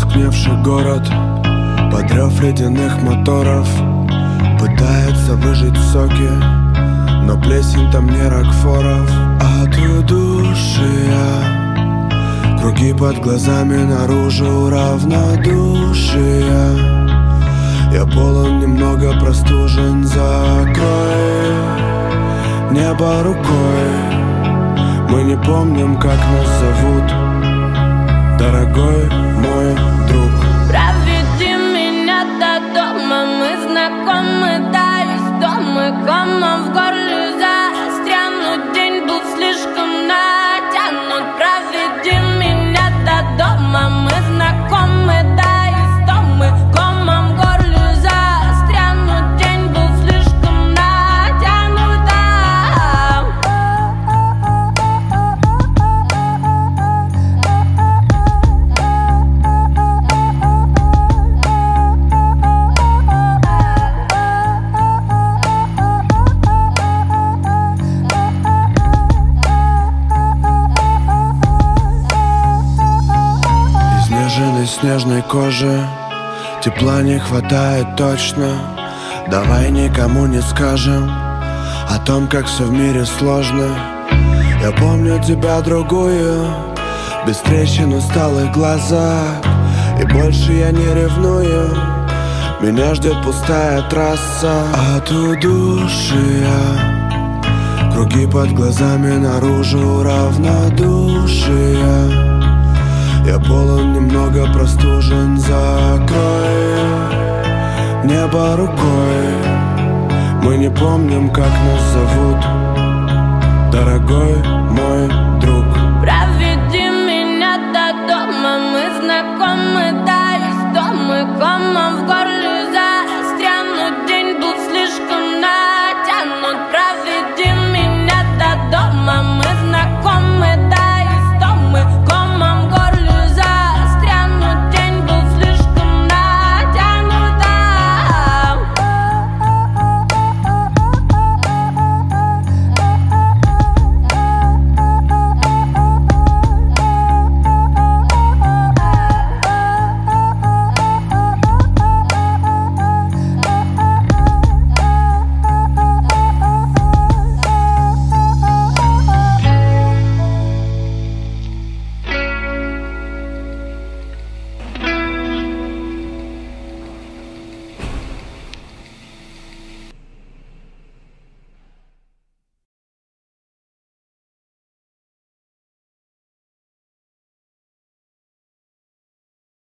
потускневший город под рев ледяных моторов пытается выжать соки, но плесень там не Рокфоров. От удушья круги под глазами, наружу равнодушия. Я полон, немного простужен, закрой небо рукой. Мы не помним, как нас зовут, дорогой мой друг. Проведи меня до дома, мы знакомы, да, из дома. Комом в горле застрянут, день был слишком натянут. Проведи меня до дома, мы знакомы, да, из дома. Комом в горле застрянут, день был слишком натянут, да. Изнеженной снежной кожи тепла не хватает точно. Давай никому не скажем о том, как все в мире сложно. Я помню тебя другую, без трещин, усталых глазах. И больше я не ревную, меня ждет пустая трасса. От удушья круги под глазами, наружу равнодушия. Я полон, немного простужен, закрой небо рукой. Мы не помним, как нас зовут, дорогой мой друг.